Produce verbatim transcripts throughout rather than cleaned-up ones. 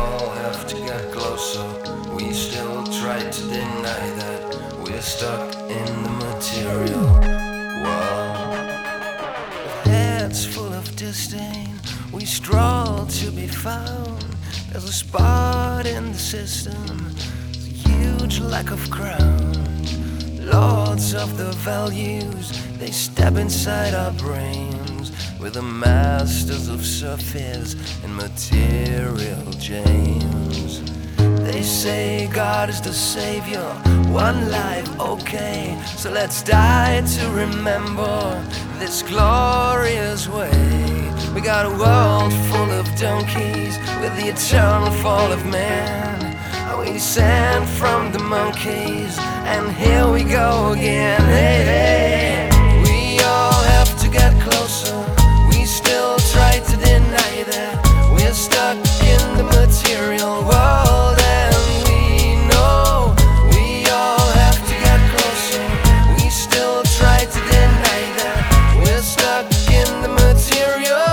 all have to get closer. We still try to deny that we're stuck in the material world. Heads full of disdain, we stroll to be found. There's a spot in the system, a huge lack of ground. Lords of the values, they step inside our brains. We're the masters of surface and material James. They say God is the savior, one life, okay. So let's die to remember this glorious way. We got a world full of donkeys with the eternal fall of man. We descend from the monkeys, and here we go again. Hey, hey. We all have to get closer. We still try to deny that we're stuck in the material world, and we know we all have to get closer. We still try to deny that we're stuck in the material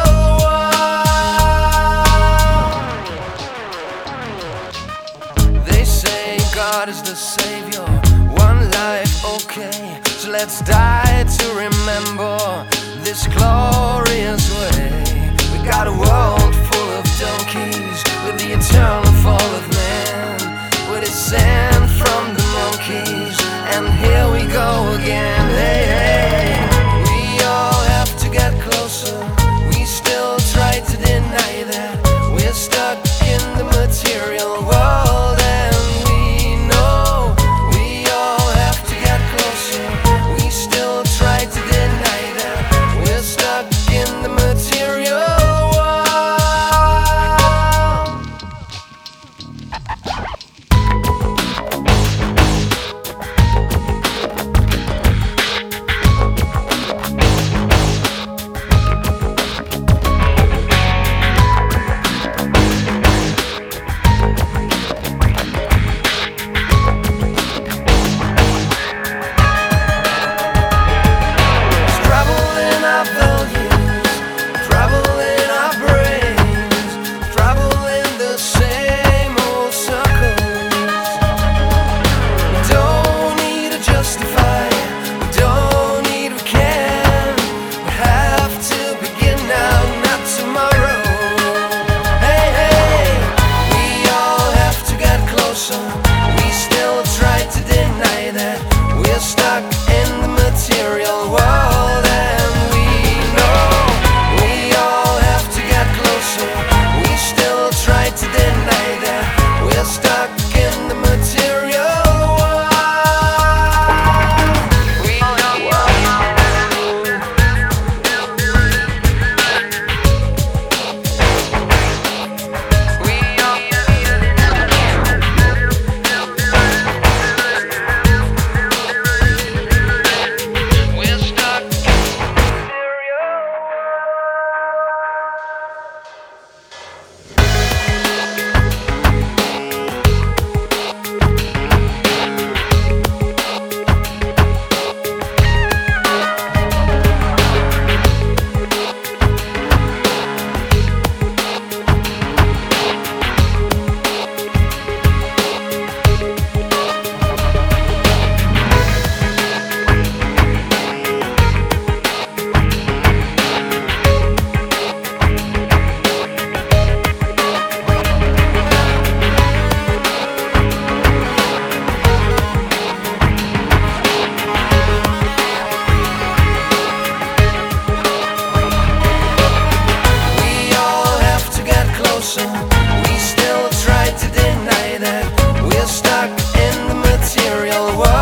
world. They say God is the savior, one life, okay. So let's die to remember this glorious way. We got a world full of donkeys with the eternal fall of man. We descend from the monkeys, and here we go again. Hey, hey. We all have to get closer. We still try to deny that we're stuck in the material world, and we know we all have to get closer. We still try to deny that we're stuck in the material world. We still try to deny that we're stuck in the material world, and we know we all have to get closer. We still try to deny that we're stuck in the material world. We We still try to deny that we're stuck in the material world.